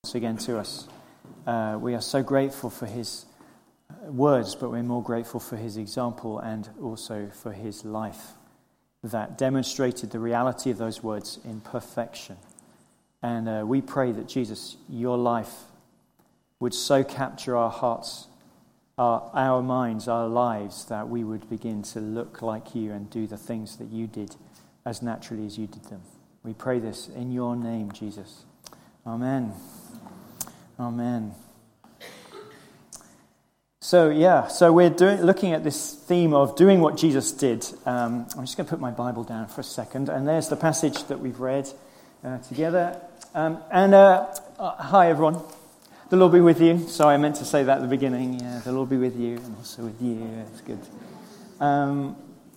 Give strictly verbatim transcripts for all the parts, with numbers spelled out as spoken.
once again to us. Uh, we are so grateful for his words, but we're more grateful for his example and also for his life that demonstrated the reality of those words in perfection. And uh, we pray that, Jesus, your life would so capture our hearts, our, our minds, our lives, that we would begin to look like you and do the things that you did as naturally as you did them. We pray this in your name, Jesus. Amen. Amen. So, yeah, so we're doing, looking at this theme of doing what Jesus did. Um, I'm just going to put my Bible down for a second, and there's the passage that we've read uh, together. Um, and uh, uh, hi, everyone. The Lord be with you. Sorry, I meant to say that at the beginning. Yeah, the Lord be with you, and also with you. It's good. Um,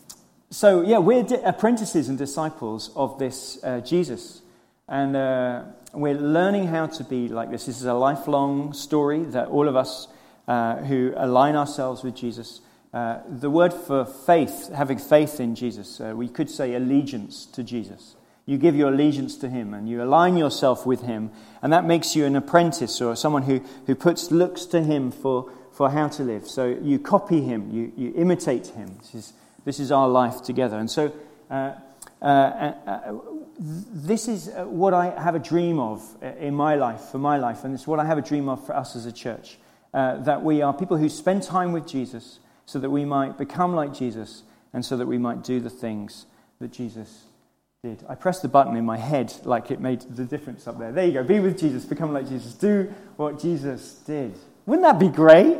so, yeah, we're di- apprentices and disciples of this uh, Jesus. And uh, we're learning how to be like this. This is a lifelong story that all of us uh, who align ourselves with Jesus. Uh, the word for faith, having faith in Jesus, uh, we could say allegiance to Jesus. You give your allegiance to him and you align yourself with him, and that makes you an apprentice or someone who, who puts looks to him for, for how to live. So you copy him, you, you imitate him. This is, this is our life together. And so uh, uh, uh, this is what I have a dream of in my life, for my life, and it's what I have a dream of for us as a church, uh, that we are people who spend time with Jesus so that we might become like Jesus and so that we might do the things that Jesus did. I pressed the button in my head like it made the difference up there. There you go. Be with Jesus. Become like Jesus. Do what Jesus did. Wouldn't that be great?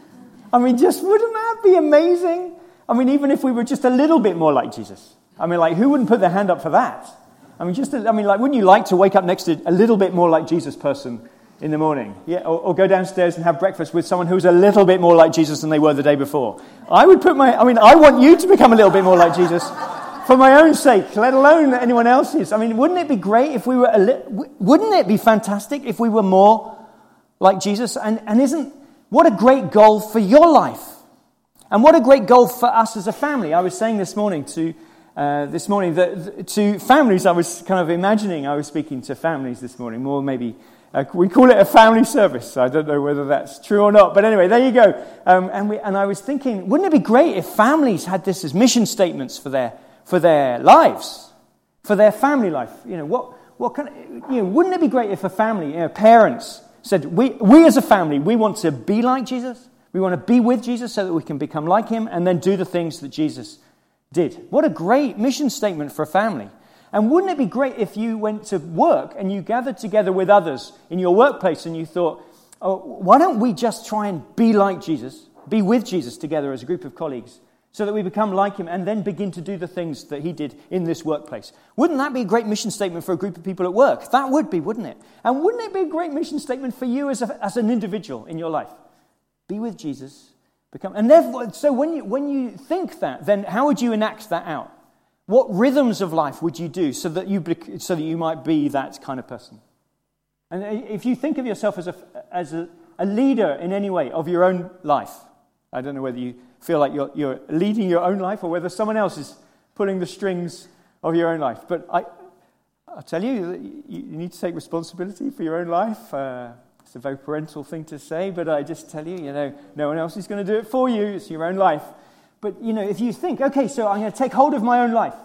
I mean, just wouldn't that be amazing? I mean, even if we were just a little bit more like Jesus. I mean, like, who wouldn't put their hand up for that? I mean, just, a, I mean, like, wouldn't you like to wake up next to a little bit more like Jesus person in the morning? Yeah, or, or go downstairs and have breakfast with someone who's a little bit more like Jesus than they were the day before. I would put my, I mean, I want you to become a little bit more like Jesus. For my own sake, let alone anyone else's. I mean, wouldn't it be great if we were, a li- wouldn't it be fantastic if we were more like Jesus? And, and isn't, what a great goal for your life. And what a great goal for us as a family. I was saying this morning to, uh, this morning that to families, I was kind of imagining I was speaking to families this morning, more maybe, uh, we call it a family service. I don't know whether that's true or not. But anyway, there you go. Um, and, we, and I was thinking, wouldn't it be great if families had this as mission statements for their for their lives, for their family life? You know, what what kind of, you know, wouldn't it be great if a family, you know, parents said, we we as a family, we want to be like Jesus, we want to be with Jesus so that we can become like him and then do the things that Jesus did. What a great mission statement for a family. And wouldn't it be great if you went to work and you gathered together with others in your workplace and you thought, oh, why don't we just try and be like Jesus, be with Jesus together as a group of colleagues, so that we become like him and then begin to do the things that he did in this workplace. Wouldn't that be a great mission statement for a group of people at work? That would be, wouldn't it? And wouldn't it be a great mission statement for you as, a, as an individual in your life? Be with Jesus. Become, and therefore, so when you, when you think that, then how would you enact that out? What rhythms of life would you do so that you, so that you might be that kind of person? And if you think of yourself as a, as a, a leader in any way of your own life, I don't know whether you feel like you're, you're leading your own life or whether someone else is pulling the strings of your own life. But I, I'll tell you, you need to take responsibility for your own life. Uh, it's a very parental thing to say, but I just tell you, you know, no one else is going to do it for you. It's your own life. But, you know, if you think, okay, so I'm going to take hold of my own life.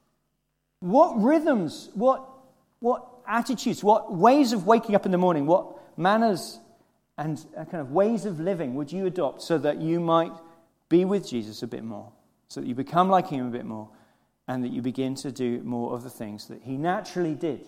What rhythms, what, what attitudes, what ways of waking up in the morning, what manners and kind of ways of living would you adopt so that you might be with Jesus a bit more, so that you become like him a bit more, and that you begin to do more of the things that he naturally did?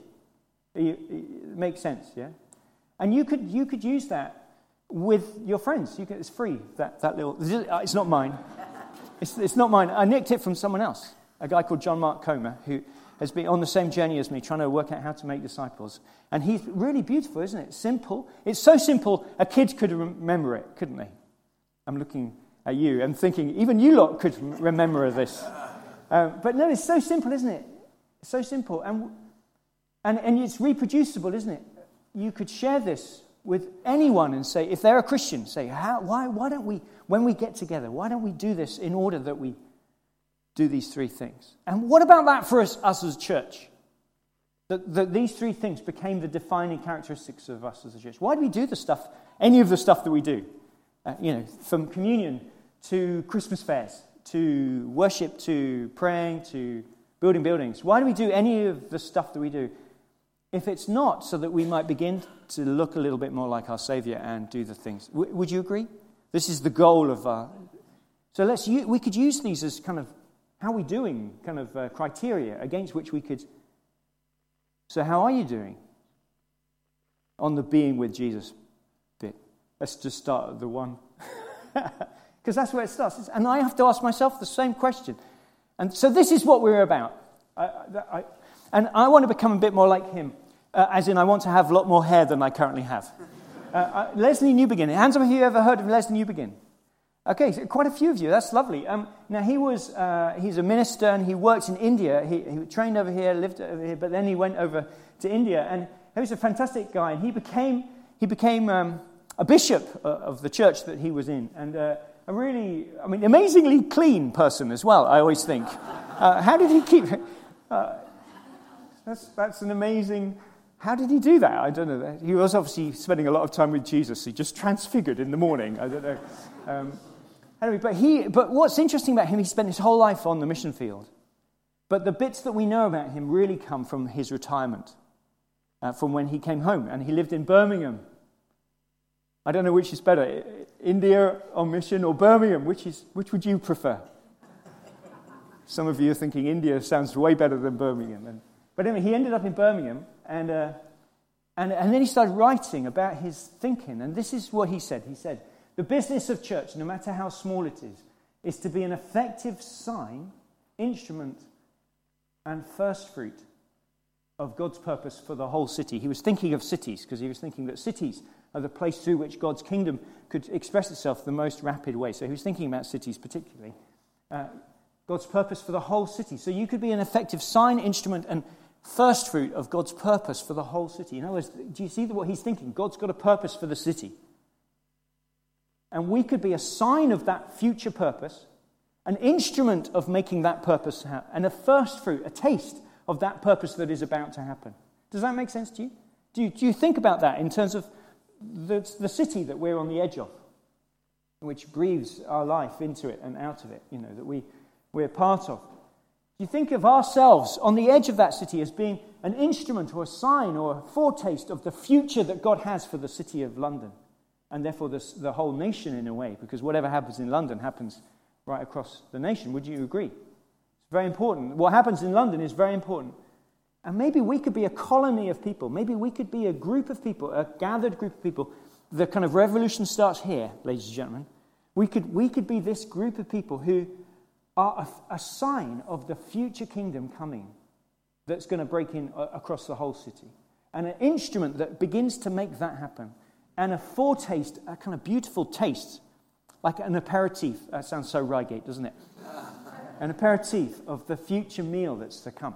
It makes sense, yeah? And you could you could use that with your friends. You could, it's free, that, that little... It's not mine. It's, it's not mine. I nicked it from someone else, a guy called John Mark Comer, who has been on the same journey as me, trying to work out how to make disciples. And he's really beautiful, isn't it? Simple. It's so simple, a kid could remember it, couldn't they? I'm looking at you and thinking, even you lot could remember this. Uh, but no, it's so simple, isn't it? It's so simple. And, and, and it's reproducible, isn't it? You could share this with anyone and say, if they're a Christian, say, how, why, why don't we, when we get together, why don't we do this in order that we do these three things? And what about that for us, us as a church? That, that these three things became the defining characteristics of us as a church. Why do we do the stuff, any of the stuff that we do? Uh, you know, from communion to Christmas fairs, to worship, to praying, to building buildings. Why do we do any of the stuff that we do? If it's not so that we might begin to look a little bit more like our Savior and do the things. W- would you agree? This is the goal of our... So let's we could use these as kind of how are we doing kind of uh, criteria against which we could... So how are you doing on the being with Jesus bit? Let's just start at the one. Because that's where it starts. And I have to ask myself the same question. And so this is what we're about. I, I, and I want to become a bit more like him. Uh, as in, I want to have a lot more hair than I currently have. Uh, uh, Leslie Newbegin. Hands up if you ever heard of Leslie Newbegin. Okay, so quite a few of you. That's lovely. Um, now, he was, uh, he's a minister and he worked in India. He, he trained over here, lived over here, but then he went over to India. And he was a fantastic guy. And he became, he became um, a bishop of the church that he was in. And uh, a really, I mean, amazingly clean person as well, I always think. Uh, how did he keep... Uh, that's, that's an amazing... How did he do that? I don't know. He was obviously spending a lot of time with Jesus. He just transfigured in the morning. I don't know. Um, anyway, but he. But what's interesting about him, he spent his whole life on the mission field. But the bits that we know about him really come from his retirement, uh, from when he came home. And he lived in Birmingham. I don't know which is better, India on mission or Birmingham. Which is which would you prefer? Some of you are thinking India sounds way better than Birmingham. And, but anyway, he ended up in Birmingham. And, uh, and and then he started writing about his thinking. And this is what he said. He said, the business of church, no matter how small it is, is to be an effective sign, instrument, and first fruit of God's purpose for the whole city. He was thinking of cities, because he was thinking that cities are the place through which God's kingdom could express itself the most rapid way. So he was thinking about cities particularly. Uh, God's purpose for the whole city. So you could be an effective sign, instrument, and first fruit of God's purpose for the whole city. In other words, do you see what he's thinking? God's got a purpose for the city. And we could be a sign of that future purpose, an instrument of making that purpose happen, and a first fruit, a taste of that purpose that is about to happen. Does that make sense to you? Do you, do you think about that in terms of the, the city that we're on the edge of, which breathes our life into it and out of it, you know, that we, we're part of? You think of ourselves on the edge of that city as being an instrument or a sign or a foretaste of the future that God has for the city of London, and therefore the, the whole nation in a way, because whatever happens in London happens right across the nation. Would you agree? It's very important. What happens in London is very important. And maybe we could be a colony of people. Maybe we could be a group of people, a gathered group of people. The kind of revolution starts here, ladies and gentlemen. We could, we could be this group of people who are a, a sign of the future kingdom coming that's going to break in uh, across the whole city. And an instrument that begins to make that happen. And a foretaste, a kind of beautiful taste, like an aperitif. That sounds so Reigate, doesn't it? An aperitif of the future meal that's to come.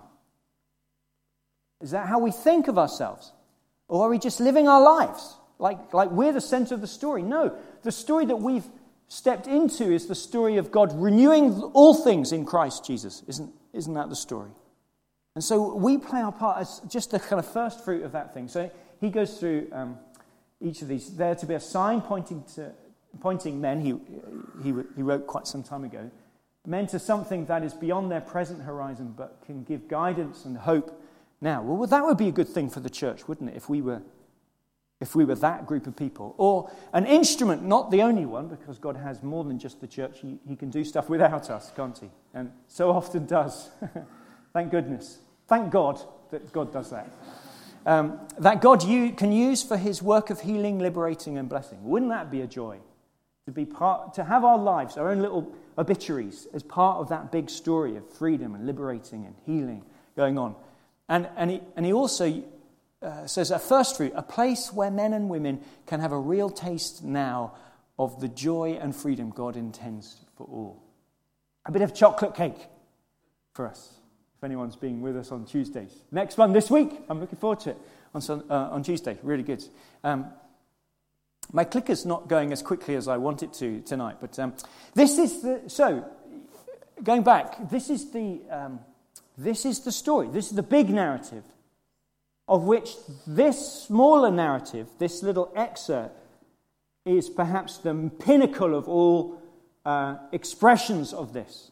Is that how we think of ourselves? Or are we just living our lives like, like we're the center of the story? No, the story that we've stepped into is the story of God renewing all things in Christ Jesus. Isn't, isn't that the story? And so we play our part as just the kind of first fruit of that thing. So he goes through um, each of these. There to be a sign pointing to pointing men, he, he, he wrote quite some time ago, men to something that is beyond their present horizon but can give guidance and hope now. Well, that would be a good thing for the church, wouldn't it, if we were If we were that group of people. Or an instrument, not the only one, because God has more than just the church. He, he can do stuff without us, can't he? And so often does. Thank goodness. Thank God that God does that. Um, that God you can use for his work of healing, liberating, and blessing. Wouldn't that be a joy? To be part, to have our lives, our own little obituaries, as part of that big story of freedom and liberating and healing going on. And, and, he, and he also... Uh, says a first fruit, a place where men and women can have a real taste now of the joy and freedom God intends for all. A bit of chocolate cake for us, if anyone's being with us on Tuesdays. Next one this week, I'm looking forward to it, on, uh, on Tuesday, really good. Um, my clicker's not going as quickly as I want it to tonight, but um, this is the, so, going back, this is the, um, this is the story, this is the big narrative. of which this smaller narrative, this little excerpt, is perhaps the pinnacle of all uh, expressions of this.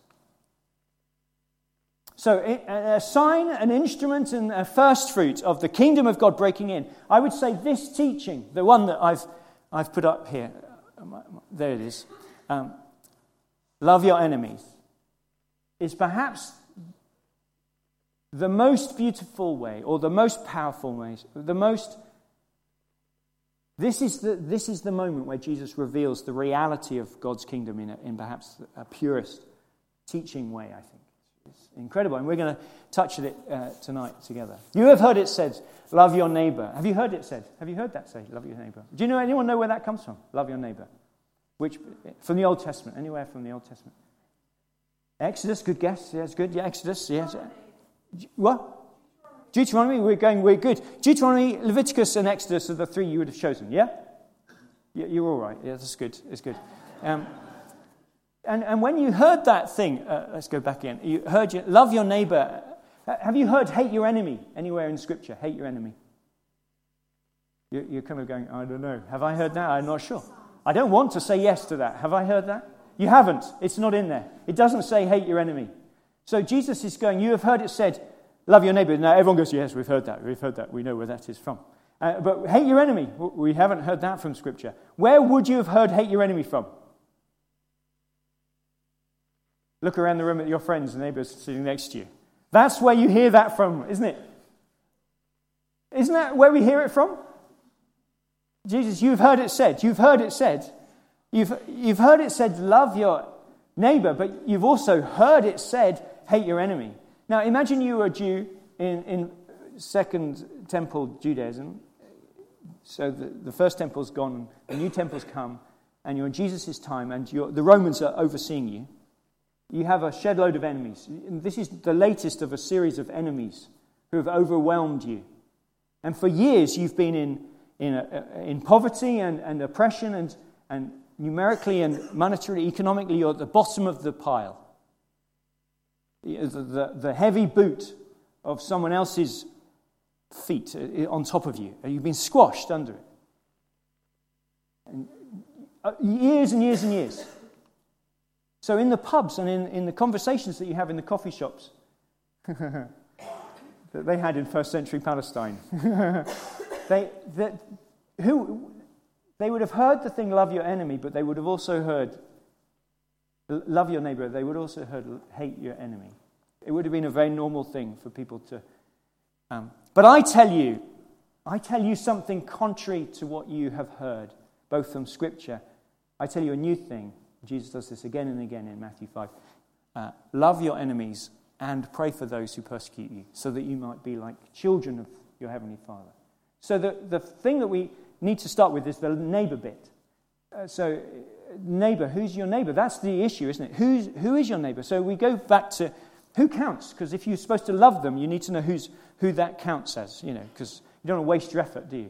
So a sign, an instrument, and a first fruit of the kingdom of God breaking in. I would say this teaching, the one that I've I've put up here, there it is, um, love your enemies, is perhaps the most beautiful way, or the most powerful way, the most... This is the this is the moment where Jesus reveals the reality of God's kingdom in a, in perhaps a purest teaching way, I think. It's incredible, and we're going to touch it uh, tonight together. You have heard it said, love your neighbor. Have you heard it said? Have you heard that say, love your neighbor? Do you know anyone know where that comes from? Love your neighbor. Which, from the Old Testament, anywhere from the Old Testament. Exodus, good guess. Yeah, it's good. Yeah, Exodus, yes. What? Deuteronomy, we're going, we're good. Deuteronomy, Leviticus, and Exodus are the three you would have chosen, yeah? yeah you're all right. Yeah, that's good. It's good. Um, and, and when you heard that thing, uh, let's go back again. You heard, you, love your neighbor. Have you heard hate your enemy anywhere in Scripture? Hate your enemy. You're, you're kind of going, I don't know. Have I heard that? I'm not sure. I don't want to say yes to that. Have I heard that? You haven't. It's not in there. It doesn't say hate your enemy. So Jesus is going, you have heard it said, love your neighbor. Now everyone goes, yes, we've heard that. We've heard that. We know where that is from. Uh, but hate your enemy. We haven't heard that from Scripture. Where would you have heard hate your enemy from? Look around the room at your friends and neighbors sitting next to you. That's where you hear that from, isn't it? Isn't that where we hear it from? Jesus, you've heard it said. You've heard it said. You've, you've heard it said, love your neighbor, but you've also heard it said, hate your enemy. Now, imagine you were a Jew in, in Second Temple Judaism. So the, the first temple's gone, the new temple's come, and you're in Jesus' time, and you're, the Romans are overseeing you. You have a shed load of enemies. This is the latest of a series of enemies who have overwhelmed you. And for years you've been in in, a, in poverty and, and oppression, and, and numerically and monetarily, economically, you're at the bottom of the pile. The, the, the heavy boot of someone else's feet on top of you. You've been squashed under it. And years and years and years. So in the pubs and in, in the conversations that you have in the coffee shops that they had in first century Palestine, they that who they would have heard the thing love your enemy, but they would have also heard love your neighbor. They would also heard hate your enemy. It would have been a very normal thing for people to. Um, but I tell you, I tell you something contrary to what you have heard, both from Scripture. I tell you a new thing. Jesus does this again and again in Matthew five. Uh, love your enemies and pray for those who persecute you, so that you might be like children of your Heavenly Father. So the, the thing that we need to start with is the neighbor bit. Uh, so neighbor, who's your neighbor? That's the issue, isn't it? Who's, who is your neighbor? So we go back to who counts, because if you're supposed to love them, you need to know who's who that counts as, you know, because you don't want to waste your effort, do you?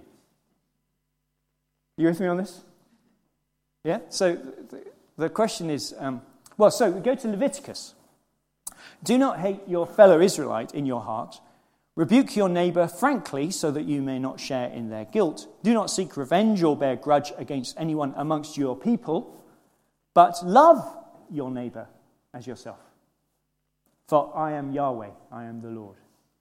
You with me on this? Yeah? So the, the question is, um, well, so we go to Leviticus. Do not hate your fellow Israelite in your heart. Rebuke your neighbor frankly, so that you may not share in their guilt. Do not seek revenge or bear grudge against anyone amongst your people, but love your neighbor as yourself. For I am Yahweh, I am the Lord.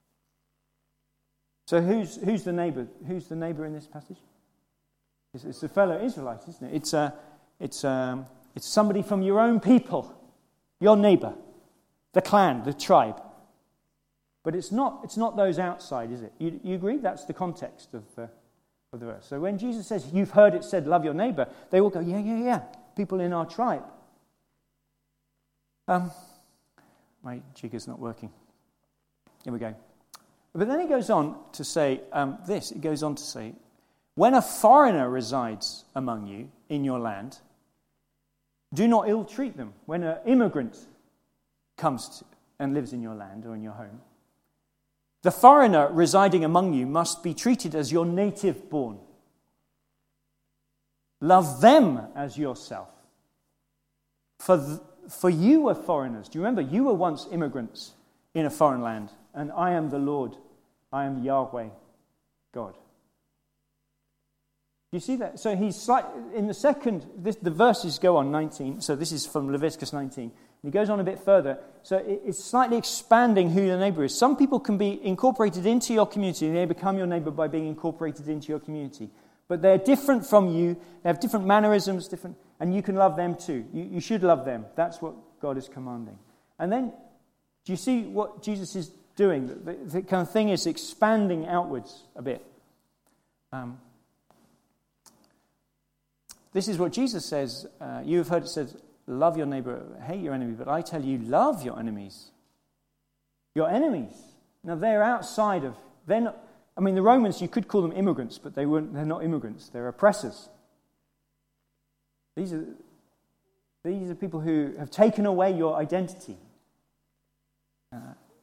So who's who's the neighbor? Who's the neighbor in this passage? It's, it's the fellow Israelite, isn't it? It's uh, it's um, it's somebody from your own people, your neighbor, the clan, the tribe. But it's not it's not those outside, is it? You, you agree? That's the context of the, of the verse. So when Jesus says, you've heard it said, love your neighbor, they all go, yeah, yeah, yeah, people in our tribe. Um, my jigger's not working. Here we go. But then he goes on to say um, this. It goes on to say, when a foreigner resides among you in your land, do not ill-treat them. When an immigrant comes to, and lives in your land or in your home, the foreigner residing among you must be treated as your native born. Love them as yourself. For, th- for you were foreigners. Do you remember? You were once immigrants in a foreign land. And I am the Lord. I am Yahweh. God. You see that? So he's slight, in the second, this, the verses go on nineteen. So this is from Leviticus nineteen. And he goes on a bit further. So it, it's slightly expanding who your neighbor is. Some people can be incorporated into your community, and they become your neighbor by being incorporated into your community. But they're different from you. They have different mannerisms, different, and you can love them too. You, you should love them. That's what God is commanding. And then, do you see what Jesus is doing? The, the kind of thing is expanding outwards a bit. Um, This is what Jesus says. Uh, you have heard it said, love your neighbor, hate your enemy. But I tell you, love your enemies. Your enemies. Now, they're outside of... They're not, I mean, the Romans, you could call them immigrants, but they weren't. They're not immigrants. They're oppressors. These are, these are people who have taken away your identity. Uh,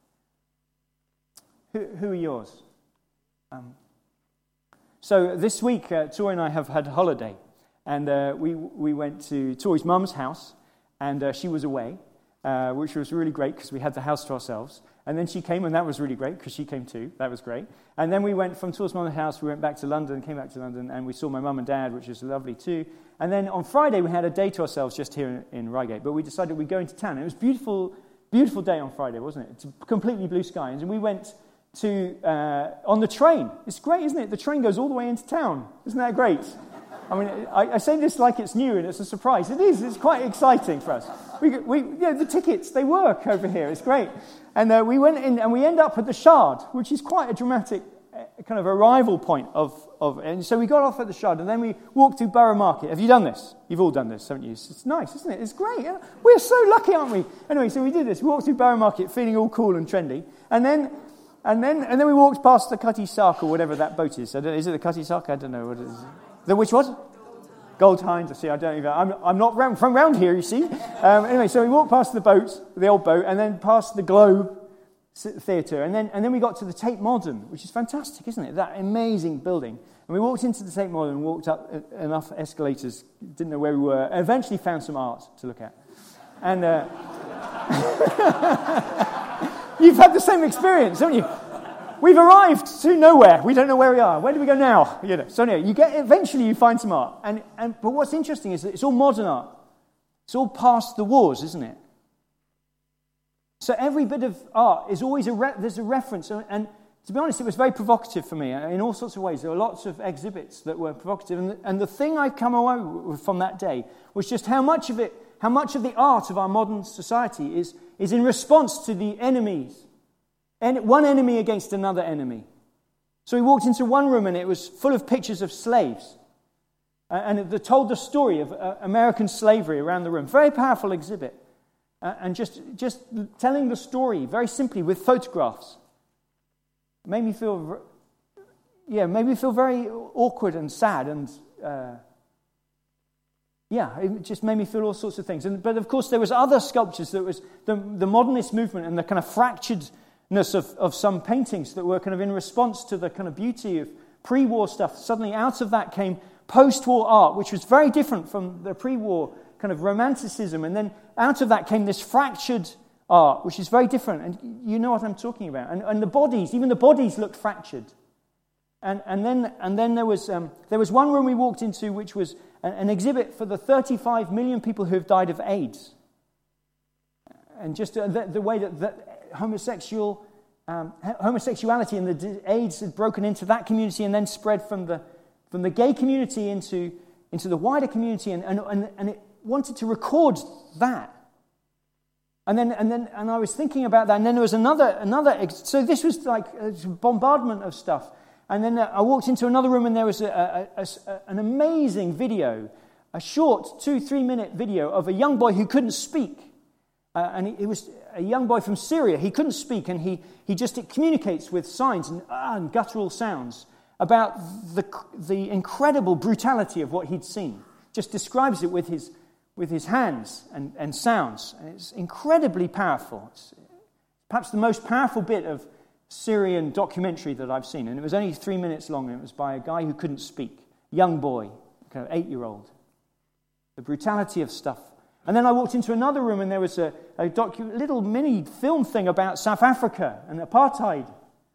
who, who are yours? Um, so this week, uh, Tori and I have had a holiday. And uh, we we went to Tori's mum's house, and uh, she was away, uh, which was really great because we had the house to ourselves. And then she came, and that was really great because she came too. That was great. And then we went from Tori's mum's house, we went back to London, came back to London, and we saw my mum and dad, which was lovely too. And then on Friday, we had a day to ourselves just here in, in Reigate. But we decided we'd go into town. It was a beautiful, beautiful day on Friday, wasn't it? It's a completely blue sky. And we went to uh, on the train. It's great, isn't it? The train goes all the way into town. Isn't that great? I mean, I, I say this like it's new and it's a surprise. It is. It's quite exciting for us. We, we, you know, the tickets, they work over here. It's great. And uh, we went in and we end up at the Shard, which is quite a dramatic uh, kind of arrival point of, of... And so we got off at the Shard and then we walked through Borough Market. Have you done this? You've all done this, haven't you? It's nice, isn't it? It's great. Yeah? We're so lucky, aren't we? Anyway, so we did this. We walked through Borough Market feeling all cool and trendy. And then... And then and then we walked past the Cutty Sark or whatever that boat is. I don't, is it the Cutty Sark? I don't know what it is. The which what? Gold Hinds. I see. I don't even. I'm I'm not round, from round here. You see. Um, anyway, so we walked past the boat, the old boat, and then past the Globe Theatre, and then and then we got to the Tate Modern, which is fantastic, isn't it? That amazing building. And we walked into the Tate Modern, and walked up enough escalators, didn't know where we were, and eventually found some art to look at. And. Uh, You've had the same experience, haven't you? We've arrived to nowhere. We don't know where we are. Where do we go now? You know. So anyway, you get eventually you find some art. And, and but what's interesting is that it's all modern art. It's all past the wars, isn't it? So every bit of art is always a re- there's a reference. And, and to be honest, it was very provocative for me in all sorts of ways. There were lots of exhibits that were provocative. And the, and the thing I come away with from that day was just how much of it, how much of the art of our modern society is. is in response to the enemies. And one enemy against another enemy. So we walked into one room and it was full of pictures of slaves. Uh, and it, it told the story of uh, American slavery around the room. Very powerful exhibit. Uh, and just, just telling the story very simply with photographs. Made me feel, yeah, made me feel very awkward and sad and... Uh, Yeah, it just made me feel all sorts of things. And, but of course, there was other sculptures. There was the, the modernist movement and the kind of fracturedness of, of some paintings that were kind of in response to the kind of beauty of pre-war stuff. Suddenly out of that came post-war art, which was very different from the pre-war kind of romanticism. And then out of that came this fractured art, which is very different. And you know what I'm talking about. And, and the bodies, even the bodies looked fractured. And, and then and then there was um, there was one room we walked into which was an, an exhibit for the thirty-five million people who have died of AIDS. And just uh, the, the way that, that homosexual um, homosexuality and the AIDS had broken into that community and then spread from the from the gay community into into the wider community, and and, and, and it wanted to record that. And then and then and I was thinking about that, and then there was another another. So this was like a bombardment of stuff. And then I walked into another room and there was a, a, a, a, an amazing video, a short two, three minute video of a young boy who couldn't speak. Uh, and he, he was a young boy from Syria. He couldn't speak and he, he just it communicates with signs and, ah, and guttural sounds about the, the incredible brutality of what he'd seen. Just describes it with his, with his hands and, and sounds. And it's incredibly powerful. It's perhaps the most powerful bit of Syrian documentary that I've seen, and it was only three minutes long, and it was by a guy who couldn't speak, young boy, kind of eight-year-old. The brutality of stuff. And then I walked into another room, and there was a, a docu- little mini film thing about South Africa and apartheid.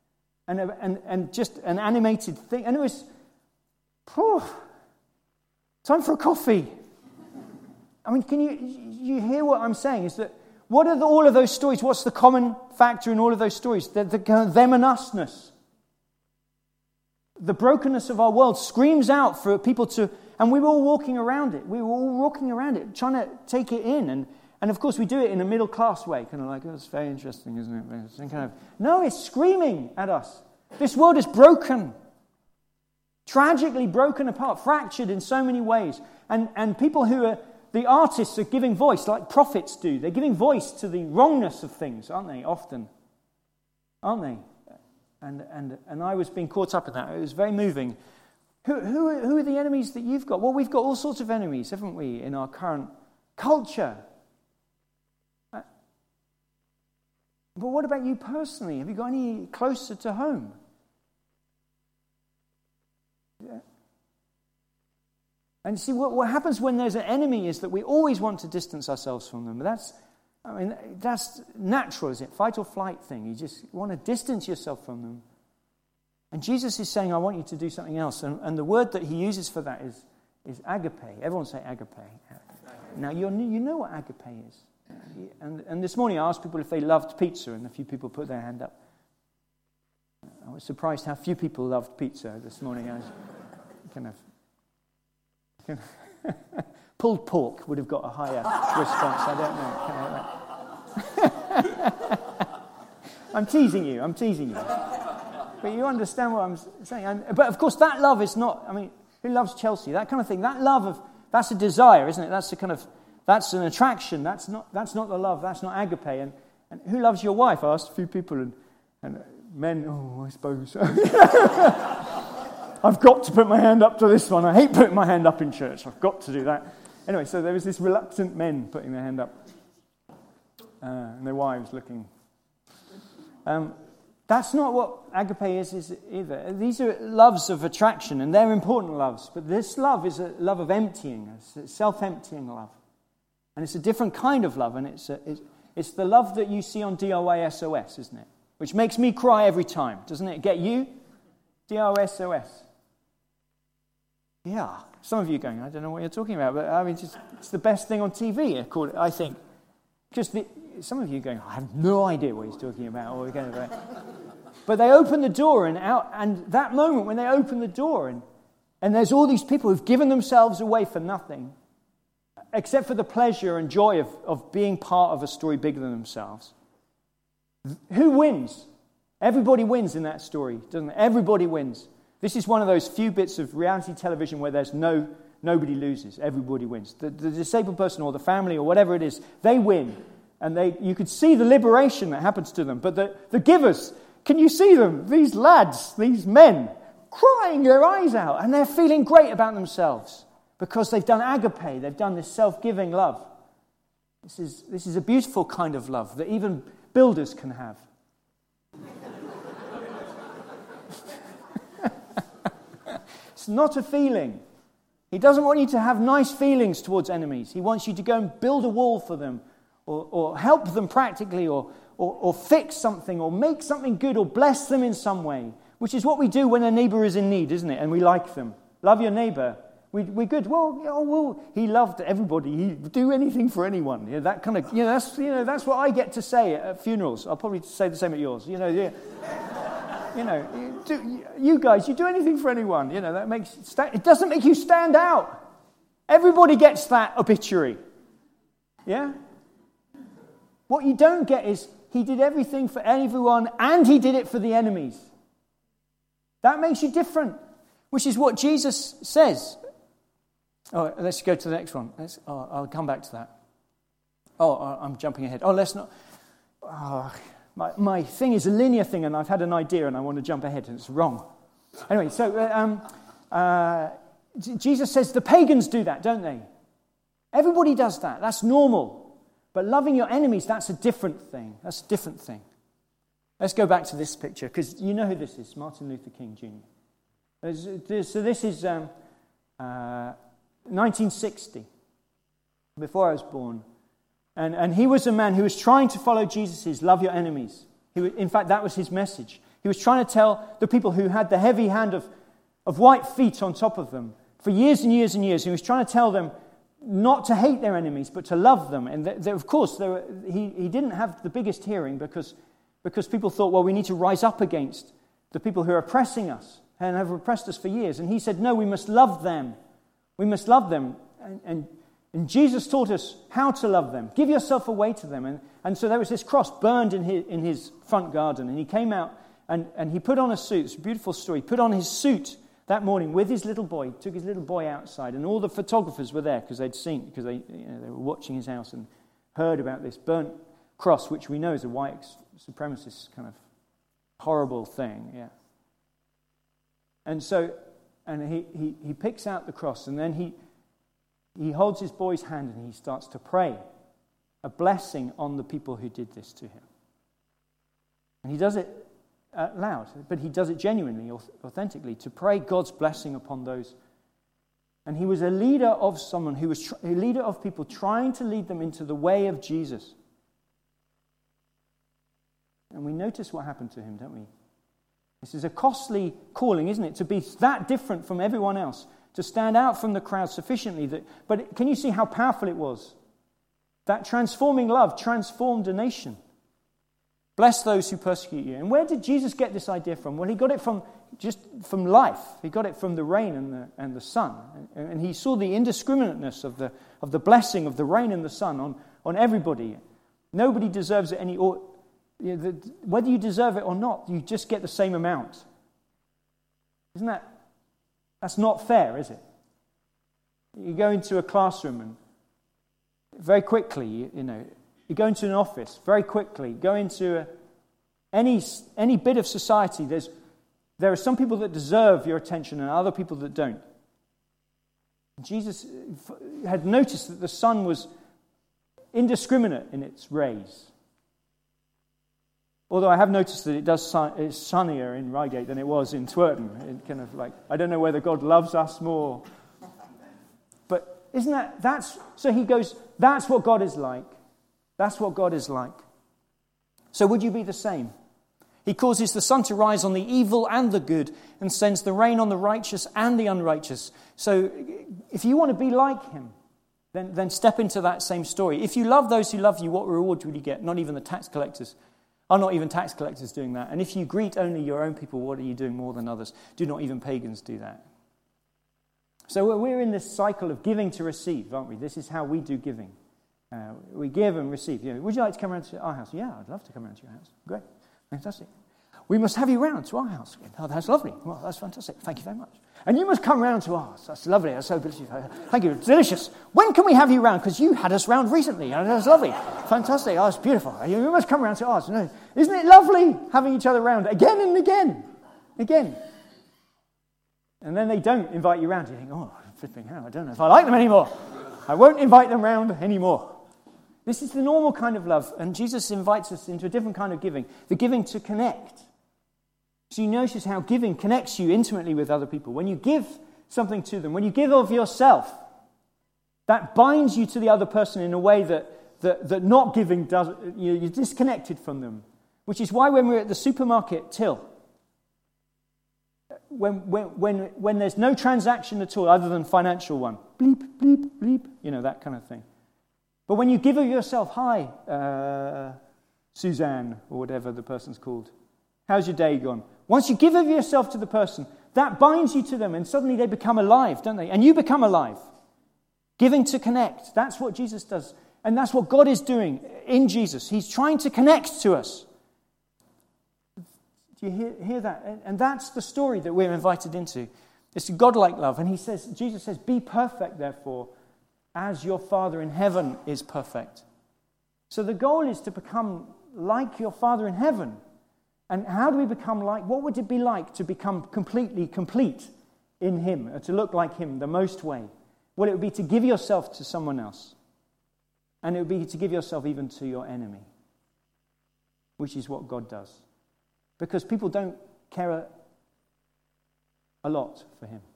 and, and, and just an animated thing. And it was, oh, time for a coffee. I mean, can you you hear what I'm saying? Is that what are the, all of those stories? What's the common factor in all of those stories? The, the kind of them and usness. The brokenness of our world screams out for people to, and we were all walking around it. We were all walking around it, trying to take it in. And, and of course, we do it in a middle class way, kind of like, oh, it's very interesting, isn't it? It's kind of, no, it's screaming at us. This world is broken. Tragically broken apart, fractured in so many ways. And, and people who are, the artists are giving voice, like prophets do. They're giving voice to the wrongness of things, aren't they, often? Aren't they? And and and I was being caught up in that. It was very moving. Who, who, are, who are the enemies that you've got? Well, we've got all sorts of enemies, haven't we, in our current culture? Uh, but what about you personally? Have you got any closer to home? Yeah. And see, what, what happens when there's an enemy is that we always want to distance ourselves from them. But that's, I mean, that's natural, isn't it? Fight or flight thing. You just want to distance yourself from them. And Jesus is saying, I want you to do something else. And, and the word that he uses for that is, is agape. Everyone say agape. Now, you're, you know what agape is. And, and this morning I asked people if they loved pizza, and a few people put their hand up. I was surprised how few people loved pizza this morning. I was kind of... Pulled pork would have got a higher response. I don't know. I'm teasing you. I'm teasing you. But you understand what I'm saying. And, but of course, that love is not. I mean, who loves Chelsea? That kind of thing. That love of that's a desire, isn't it? That's a kind of that's an attraction. That's not. That's not the love. That's not agape. And, and who loves your wife? I asked a few people, and, and men. Oh, I suppose. I've got to put my hand up to this one. I hate putting my hand up in church. I've got to do that. Anyway, so there was this reluctant men putting their hand up. Uh, and their wives looking. Um, that's not what agape is, is either. These are loves of attraction, and they're important loves. But this love is a love of emptying, a self-emptying love. And it's a different kind of love, and it's, a, it's, it's the love that you see on D O A S O S, isn't it? Which makes me cry every time. Doesn't it get you? D O A S O S. Yeah, some of you are going, I don't know what you're talking about, but I mean, just, it's the best thing on T V, I think. Because the, some of you are going, I have no idea what he's talking about. Or going to, but they open the door, and out, and that moment when they open the door, and, and there's all these people who've given themselves away for nothing, except for the pleasure and joy of, of being part of a story bigger than themselves. Who wins? Everybody wins in that story, doesn't it? Everybody wins. This is one of those few bits of reality television where there's no, nobody loses. Everybody wins. The, the disabled person or the family or whatever it is, they win. And they, you could see the liberation that happens to them. But the, the givers, can you see them? These lads, these men, crying their eyes out. And they're feeling great about themselves because they've done agape. They've done this self-giving love. This is, this is a beautiful kind of love that even builders can have. It's not a feeling. He doesn't want you to have nice feelings towards enemies. He wants you to go and build a wall for them, or, or help them practically, or, or, or fix something, or make something good, or bless them in some way, which is what we do when a neighbour is in need, isn't it? And we like them. Love your neighbour. We, we're good. Well, oh, well, he loved everybody. He'd do anything for anyone. You know, that kind of, you know, that's, you know, that's what I get to say at funerals. I'll probably say the same at yours. You know, yeah. You know, you, do, you guys, you do anything for anyone. You know, that makes it doesn't make you stand out. Everybody gets that obituary. Yeah? What you don't get is he did everything for everyone and he did it for the enemies. That makes you different, which is what Jesus says. Oh, let's go to the next one. Let's, oh, I'll come back to that. Oh, I'm jumping ahead. Oh, let's not... Oh, My, my thing is a linear thing, and I've had an idea, and I want to jump ahead, and it's wrong. Anyway, so uh, um, uh, Jesus says the pagans do that, don't they? Everybody does that. That's normal. But loving your enemies, that's a different thing. That's a different thing. Let's go back to this picture, because you know who this is, Martin Luther King Junior There's, so this is um, uh, nineteen sixty, before I was born. And, and he was a man who was trying to follow Jesus' love your enemies. He was, in fact, that was his message. He was trying to tell the people who had the heavy hand of, of white feet on top of them for years and years and years. He was trying to tell them not to hate their enemies, but to love them. And th- th- of course, there were, he, he didn't have the biggest hearing because, because people thought, well, we need to rise up against the people who are oppressing us and have oppressed us for years. And he said, no, we must love them. We must love them. And, and, and Jesus taught us how to love them. Give yourself away to them. And, and so there was this cross burned in his, in his front garden. And he came out and, and he put on a suit. It's a beautiful story. He put on his suit that morning with his little boy. He took his little boy outside. And all the photographers were there because they'd seen, because they, you know, they were watching his house and heard about this burnt cross, which we know is a white supremacist kind of horrible thing. Yeah. And so, and he, he, he picks out the cross, and then he he holds his boy's hand and he starts to pray a blessing on the people who did this to him. And he does it uh, loud, but he does it genuinely, authentically, to pray God's blessing upon those. And he was a leader of someone who was tr- a leader of people trying to lead them into the way of Jesus. And we notice what happened to him, don't we? This is a costly calling, isn't it? To be that different from everyone else, to stand out from the crowd sufficiently that. But can you see how powerful it was? That transforming love transformed a nation. Bless those who persecute you. And where did Jesus get this idea from? Well, he got it from just from life. He got it from the rain and the and the sun, and, and he saw the indiscriminateness of the of the blessing of the rain and the sun on on everybody. Nobody deserves it any. Or, You know, the, whether you deserve it or not, you just get the same amount. Isn't that, that's not fair, is it? You go into a classroom and very quickly, you, you know, you go into an office, very quickly, go into a, any any bit of society, there's there are some people that deserve your attention and other people that don't. Jesus had noticed that the sun was indiscriminate in its rays. Although I have noticed that it does sun, it's sunnier in Reigate than it was in Twerton. It kind of like, I don't know whether God loves us more. But isn't that, that's, so he goes, that's what God is like. That's what God is like. So would you be the same? He causes the sun to rise on the evil and the good and sends the rain on the righteous and the unrighteous. So if you want to be like him, then, then step into that same story. If you love those who love you, what reward will you get? Not even the tax collectors. Are not even tax collectors doing that? And if you greet only your own people, what are you doing more than others? Do not even pagans do that? So we're in this cycle of giving to receive, aren't we? This is how we do giving. Uh, we give and receive. You know, would you like to come around to our house? Yeah, I'd love to come around to your house. Great. Fantastic. We must have you round to our house. Oh, that's lovely. Well, that's fantastic. Thank you very much. And you must come round to ours. That's lovely. That's so delicious. Thank you. Delicious. When can we have you round? Because you had us round recently. And that's lovely. Fantastic. Oh, it's beautiful. You must come round to ours. Isn't it lovely having each other round again and again? Again. And then they don't invite you round. You think, oh, flipping hell, I don't know if I like them anymore. I won't invite them round anymore. This is the normal kind of love. And Jesus invites us into a different kind of giving. The giving to connect. So you notice how giving connects you intimately with other people. When you give something to them, when you give of yourself, that binds you to the other person in a way that, that, that not giving does. You're disconnected from them. Which is why when we're at the supermarket till, when, when, when, when there's no transaction at all other than financial one, bleep, bleep, bleep, you know, that kind of thing. But when you give of yourself, hi, uh, Suzanne, or whatever the person's called, how's your day gone? Once you give of yourself to the person, that binds you to them, and suddenly they become alive, don't they? And you become alive. Giving to connect. That's what Jesus does. And that's what God is doing in Jesus. He's trying to connect to us. Do you hear, hear that? And that's the story that we're invited into. It's a godlike love. And he says, Jesus says, be perfect, therefore, as your Father in heaven is perfect. So the goal is to become like your Father in heaven. And how do we become like, what would it be like to become completely complete in him, or to look like him the most way? Well, it would be to give yourself to someone else. And it would be to give yourself even to your enemy, which is what God does. Because people don't care a, a lot for him.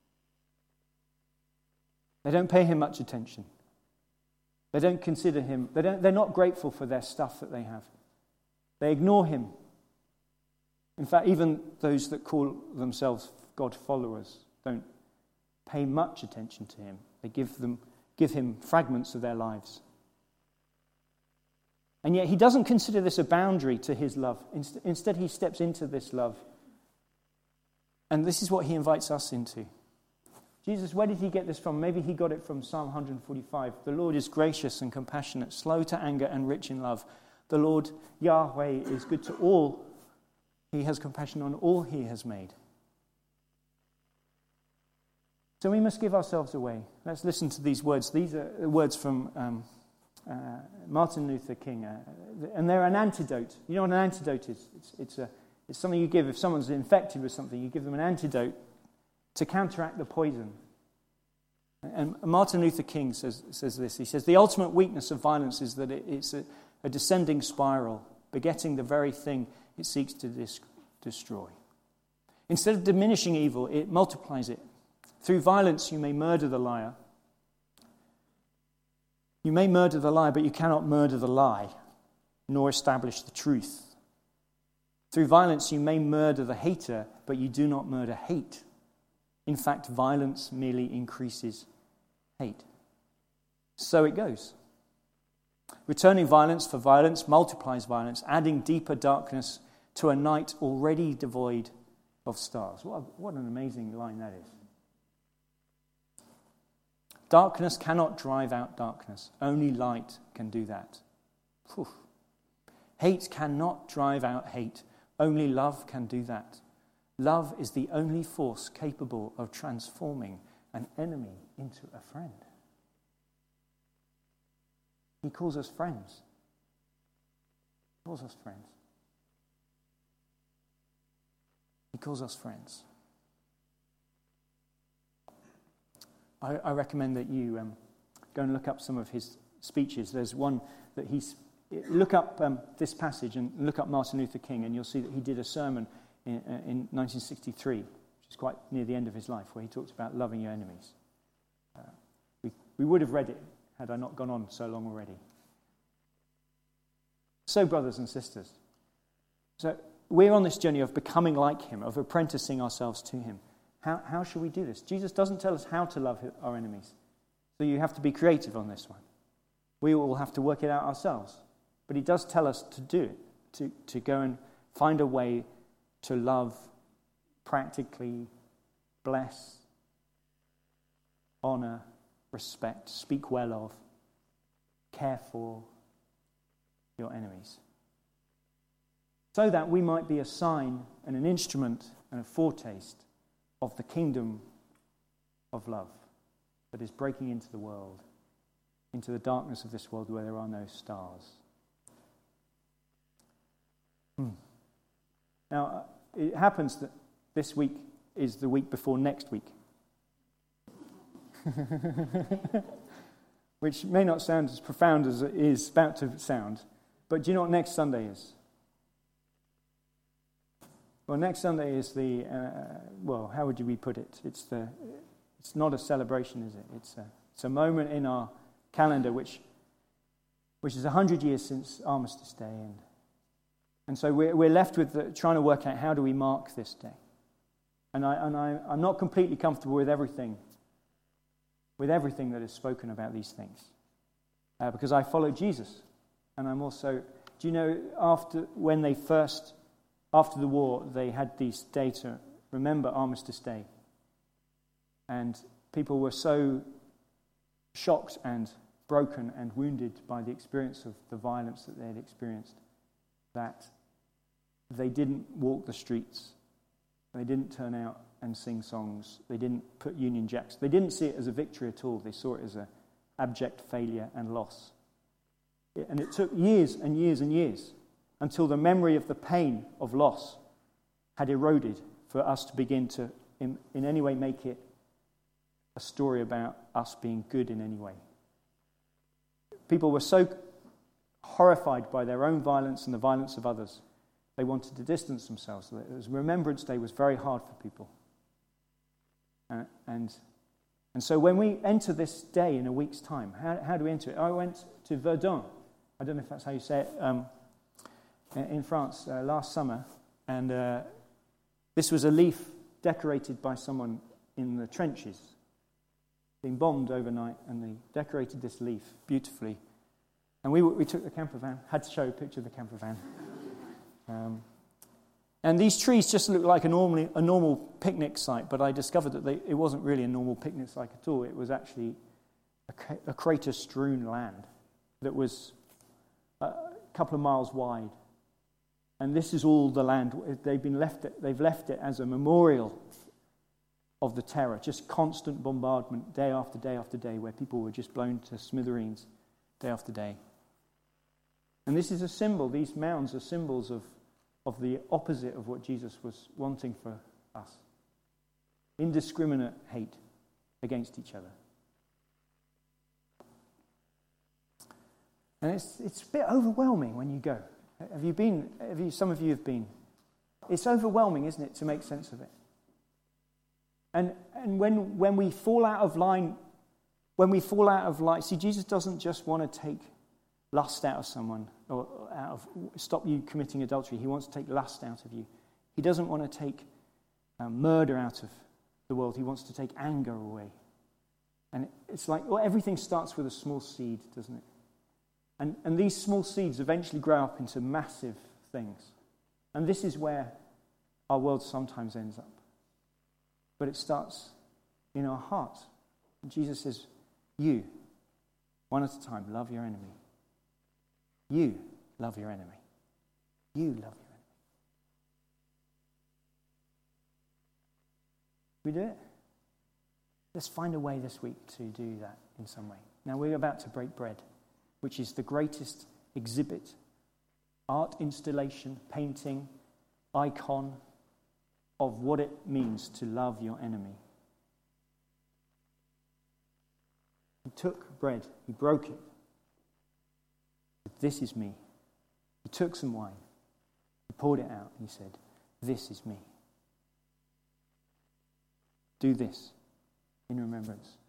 They don't pay him much attention. They don't consider him, they don't, they're not grateful for their stuff that they have. They ignore him. In fact, even those that call themselves God followers don't pay much attention to him. They give them, give him fragments of their lives. And yet he doesn't consider this a boundary to his love. Inst- instead, he steps into this love. And this is what he invites us into. Jesus, where did he get this from? Maybe he got it from Psalm one forty-five. The Lord is gracious and compassionate, slow to anger and rich in love. The Lord, Yahweh, is good to all. He has compassion on all he has made. So we must give ourselves away. Let's listen to these words. These are words from um, uh, Martin Luther King. Uh, and they're an antidote. You know what an antidote is? It's, it's, a, it's something you give. If someone's infected with something, you give them an antidote to counteract the poison. And Martin Luther King says, says this. He says, the ultimate weakness of violence is that it, it's a, a descending spiral, begetting the very thing it seeks to dis- destroy. Instead of diminishing evil, it multiplies it. Through violence, you may murder the liar. You may murder the lie, but you cannot murder the lie, nor establish the truth. Through violence, you may murder the hater, but you do not murder hate. In fact, violence merely increases hate. So it goes. Returning violence for violence multiplies violence, adding deeper darkness to a night already devoid of stars. What, a, what an amazing line that is. Darkness cannot drive out darkness. Only light can do that. Whew. Hate cannot drive out hate. Only love can do that. Love is the only force capable of transforming an enemy into a friend. He calls us friends. He calls us friends. He calls us friends. I, I recommend that you um, go and look up some of his speeches. There's one that he's... Look up um, this passage and look up Martin Luther King, and you'll see that he did a sermon in, uh, in nineteen sixty-three, which is quite near the end of his life, where he talks about loving your enemies. Uh, we, we would have read it had I not gone on so long already. So, brothers and sisters, so we're on this journey of becoming like him, of apprenticing ourselves to him. How, how should we do this? Jesus doesn't tell us how to love our enemies, so you have to be creative on this one. We will have to work it out ourselves. But he does tell us to do it, to, to go and find a way to love, practically bless, honor, respect, speak well of, care for your enemies. So that we might be a sign and an instrument and a foretaste of the kingdom of love that is breaking into the world, into the darkness of this world where there are no stars. Hmm. Now, it happens that this week is the week before next week. Which may not sound as profound as it is about to sound, but do you know what next Sunday is? Well, next Sunday is the, uh, well, how would we put it? It's the, it's not a celebration, is it? It's a, it's a moment in our calendar which, which is a hundred years since Armistice Day, and And so we're, we're left with the, trying to work out how do we mark this day. And, I, and I, I'm not completely comfortable with everything, with everything that is spoken about these things. Uh, because I follow Jesus. And I'm also, do you know, after when they first, after the war, they had these day to remember Armistice Day. And people were so shocked and broken and wounded by the experience of the violence that they had experienced that they didn't walk the streets. They didn't turn out and sing songs. They didn't put Union Jacks. They didn't see it as a victory at all. They saw it as an abject failure and loss. And it took years and years and years until the memory of the pain of loss had eroded for us to begin to, in, in any way, make it a story about us being good in any way. People were so horrified by their own violence and the violence of others, they wanted to distance themselves. So Remembrance Day was very hard for people. Uh, and and so when we enter this day in a week's time, how, how do we enter it? I went to Verdun. I don't know if that's how you say it. Um, in France uh, last summer, And uh, this was a leaf decorated by someone in the trenches, being bombed overnight, and they decorated this leaf beautifully. And we we took the camper van, had to show a picture of the camper van. Um, and these trees just looked like a, normally, a normal picnic site, but I discovered that they, it wasn't really a normal picnic site at all. It was actually a, a crater-strewn land that was a couple of miles wide. And this is all the land. They've been left it, they've left it as a memorial of the terror, just constant bombardment day after day after day, where people were just blown to smithereens day after day. And this is a symbol, these mounds are symbols of, of the opposite of what Jesus was wanting for us. Indiscriminate hate against each other. And it's it's a bit overwhelming when you go. Have you been, have you, some of you have been. It's overwhelming, isn't it, to make sense of it. And and when when we fall out of line, when we fall out of line, see, Jesus doesn't just want to take lust out of someone, or out of stop you committing adultery. He wants to take lust out of you. He doesn't want to take um, murder out of the world. He wants to take anger away. And it's like, well, everything starts with a small seed, doesn't it? And and these small seeds eventually grow up into massive things. And this is where our world sometimes ends up. But it starts in our hearts. And Jesus says, you, one at a time, love your enemy. You love your enemy. You love your enemy. We do it? Let's find a way this week to do that in some way. Now, we're about to break bread, which is the greatest exhibit, art installation, painting, icon of what it means to love your enemy. He took bread, he broke it. This is me. He took some wine, he poured it out, and he said, this is me. Do this in remembrance